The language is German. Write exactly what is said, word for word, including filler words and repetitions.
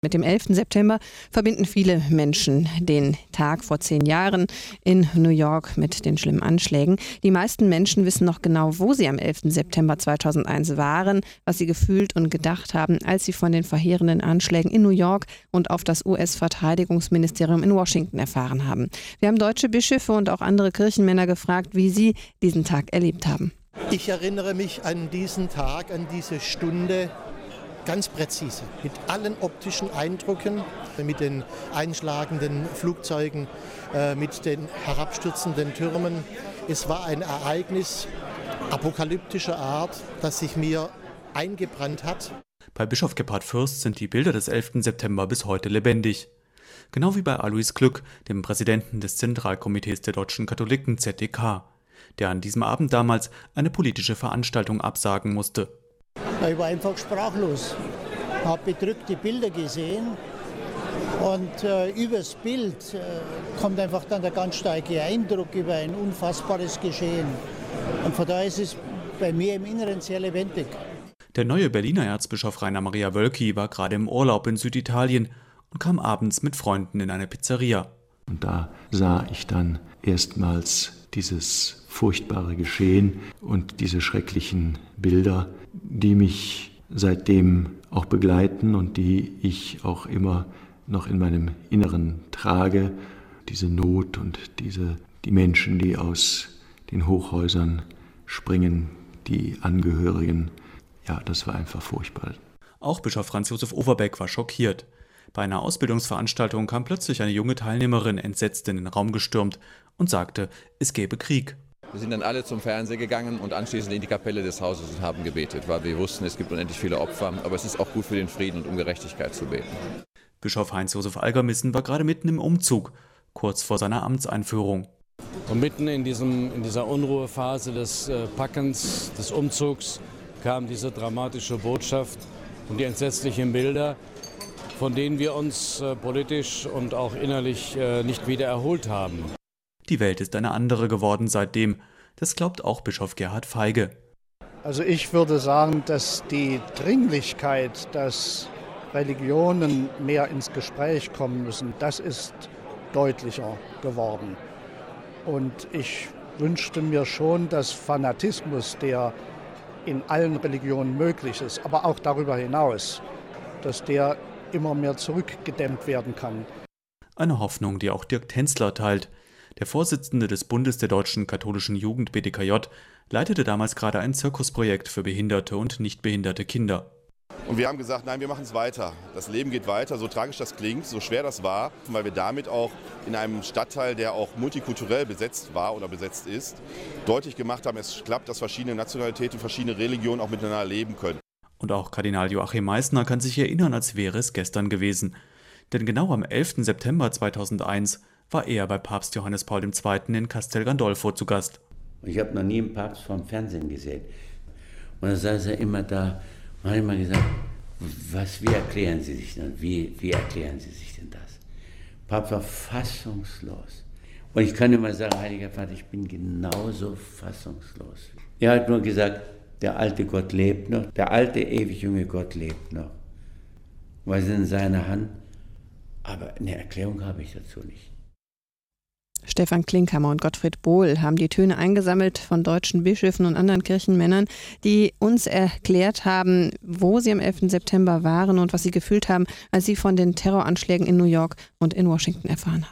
Mit dem elften September verbinden viele Menschen den Tag vor zehn Jahren in New York mit den schlimmen Anschlägen. Die meisten Menschen wissen noch genau, wo sie am elften September zweitausendeins waren, was sie gefühlt und gedacht haben, als sie von den verheerenden Anschlägen in New York und auf das U S-Verteidigungsministerium in Washington erfahren haben. Wir haben deutsche Bischöfe und auch andere Kirchenmänner gefragt, wie sie diesen Tag erlebt haben. Ich erinnere mich an diesen Tag, an diese Stunde ganz präzise, mit allen optischen Eindrücken, mit den einschlagenden Flugzeugen, äh, mit den herabstürzenden Türmen. Es war ein Ereignis apokalyptischer Art, das sich mir eingebrannt hat. Bei Bischof Gebhard Fürst sind die Bilder des elften September bis heute lebendig. Genau wie bei Alois Glück, dem Präsidenten des Zentralkomitees der deutschen Katholiken Z D K, der an diesem Abend damals eine politische Veranstaltung absagen musste. Ich war einfach sprachlos, habe bedrückte Bilder gesehen und äh, übers Bild äh, kommt einfach dann der ganz starke Eindruck über ein unfassbares Geschehen. Und von daher ist es bei mir im Inneren sehr lebendig. Der neue Berliner Erzbischof Rainer Maria Wölki war gerade im Urlaub in Süditalien und kam abends mit Freunden in eine Pizzeria. Und da sah ich dann erstmals dieses furchtbare Geschehen und diese schrecklichen Bilder, die mich seitdem auch begleiten und die ich auch immer noch in meinem Inneren trage. Diese Not und diese, die Menschen, die aus den Hochhäusern springen, die Angehörigen. Ja, das war einfach furchtbar. Auch Bischof Franz Josef Overbeck war schockiert. Bei einer Ausbildungsveranstaltung kam plötzlich eine junge Teilnehmerin entsetzt in den Raum gestürmt und sagte, es gäbe Krieg. Wir sind dann alle zum Fernseher gegangen und anschließend in die Kapelle des Hauses und haben gebetet, weil wir wussten, es gibt unendlich viele Opfer, aber es ist auch gut für den Frieden und um Gerechtigkeit zu beten. Bischof Heinz-Josef Algermissen war gerade mitten im Umzug, kurz vor seiner Amtseinführung. Und mitten in, diesem, in dieser Unruhephase des äh, Packens, des Umzugs, kam diese dramatische Botschaft und die entsetzlichen Bilder, von denen wir uns äh, politisch und auch innerlich äh, nicht wieder erholt haben. Die Welt ist eine andere geworden seitdem. Das glaubt auch Bischof Gerhard Feige. Also ich würde sagen, dass die Dringlichkeit, dass Religionen mehr ins Gespräch kommen müssen, das ist deutlicher geworden. Und ich wünschte mir schon, dass Fanatismus, der in allen Religionen möglich ist, aber auch darüber hinaus, dass der immer mehr zurückgedämmt werden kann. Eine Hoffnung, die auch Dirk Tänzler teilt. Der Vorsitzende des Bundes der deutschen katholischen Jugend B D K J leitete damals gerade ein Zirkusprojekt für behinderte und nicht behinderte Kinder. Und wir haben gesagt, nein, wir machen es weiter. Das Leben geht weiter, so tragisch das klingt, so schwer das war, weil wir damit auch in einem Stadtteil, der auch multikulturell besetzt war oder besetzt ist, deutlich gemacht haben, es klappt, dass verschiedene Nationalitäten, verschiedene Religionen auch miteinander leben können. Und auch Kardinal Joachim Meissner kann sich erinnern, als wäre es gestern gewesen. Denn genau am elften September zweitausendeins war er bei Papst Johannes Paul der Zweite in Castel Gandolfo zu Gast. Ich habe noch nie einen Papst vom Fernsehen gesehen. Und da saß er immer da und hat immer gesagt, was, wie erklären Sie sich denn, wie, wie erklären Sie sich denn das? Papst war fassungslos. Und ich kann immer sagen, Heiliger Vater, ich bin genauso fassungslos. Er hat nur gesagt, der alte Gott lebt noch, der alte, ewig junge Gott lebt noch. Was ist in seiner Hand? Aber eine Erklärung habe ich dazu nicht. Stefan Klinkhammer und Gottfried Bohl haben die Töne eingesammelt von deutschen Bischöfen und anderen Kirchenmännern, die uns erklärt haben, wo sie am elften September waren und was sie gefühlt haben, als sie von den Terroranschlägen in New York und in Washington erfahren haben.